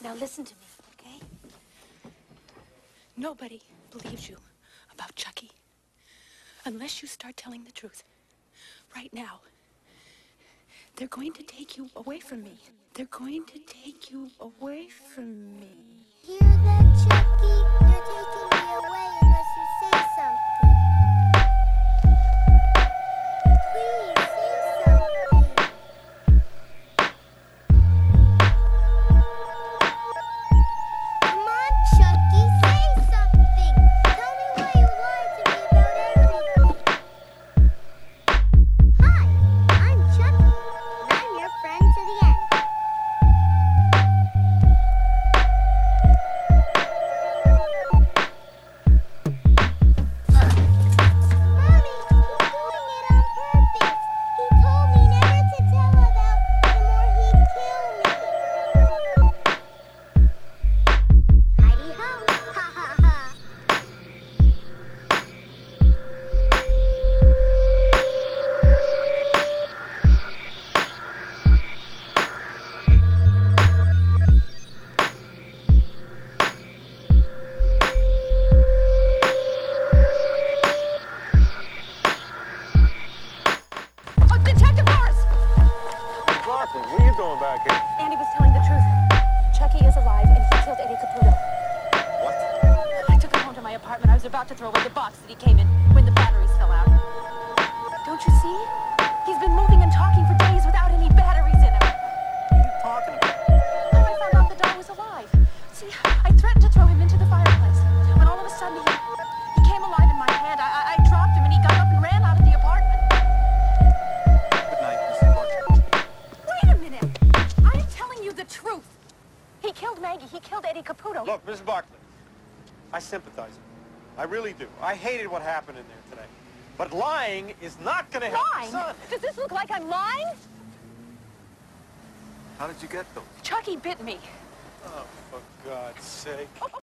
Now listen to me, okay? Nobody believes you about Chucky unless you start telling the truth. Right now, they're going to take you away from me. They're going to take you away from me. Hear that, Chucky? They're taking me away unless you say something. Please, say something. Come on, Chucky, say something. Tell me why you lied to me about everything. Hi, I'm Chucky, and I'm your friend to the end. Mommy, he's doing it on purpose. He told me never to tell about him or he'd kill me. Heidi ho, ha ha ha. Oh, Detective Morris! Barkley, what are you doing back here? Andy was telling the truth. Chucky is alive, and he killed Eddie Caputo. What? I took him home to my apartment. I was about to throw away the box that he came in when the batteries fell out. Don't you see? He's been moving and talking for days without any batteries in him. What are you talking about? Oh, I found out the dog was alive. See, I threatened to throw him into the fireplace. When all of a sudden he came alive in my hand. I dropped him and he got up and ran out of the apartment. Good night, Mrs. Barkley. Wait a minute. I'm telling you the truth. He killed Maggie. He killed Eddie Caputo. Look, Mrs. Barkley, I sympathize with you. I really do. I hated what happened in there today. But lying is not going to help Lying? your son. Does this look like I'm lying? How did you get those? Chucky bit me. Oh, for God's sake. Oh,